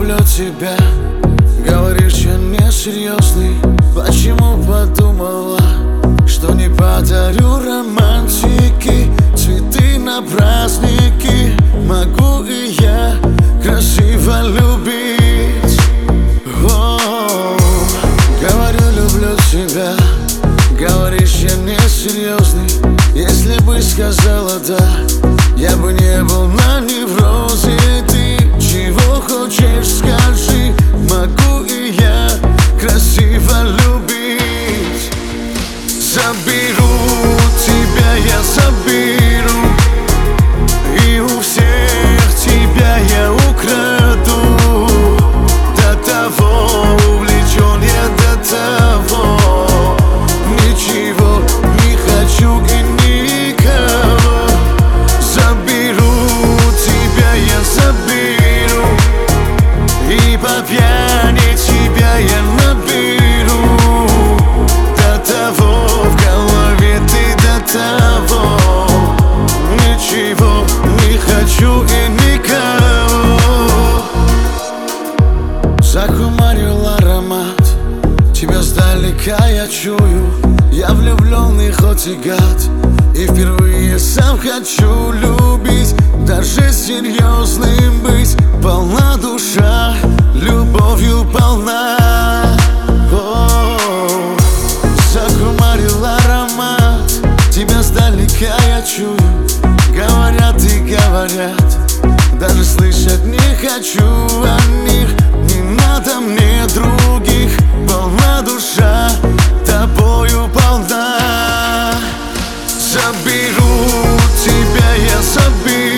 люблю тебя. Говоришь, я несерьезный. Почему подумала, что не подарю романтики, цветы на праздники? Могу и я красиво любить. Говорю, люблю тебя. Говоришь, я несерьезный. Если бы сказала да, я бы не был на неврозе. Ты чего хочешь, скажи. Могу и я красиво любить. Заберу тебя, я заберу, и у всех тебя я украду. До того увлечен я, до того ничего не хочу и никого. Заберу тебя, я заберу, и по пьяни тебя я наберу. До того в голове ты, до того ничего не хочу и никого. Захумарил аромат тебя сдалека я чую. Я влюбленный, хоть и гад, и впервые сам хочу любить, даже серьезным быть. Полна душа, любовью полна. Захумарил аромат тебя сдалека я чую. Говорят и говорят, даже слышать не хочу о них. Не надо мне других. Полна душа, тобою полна. Заберу тебя, я заберу,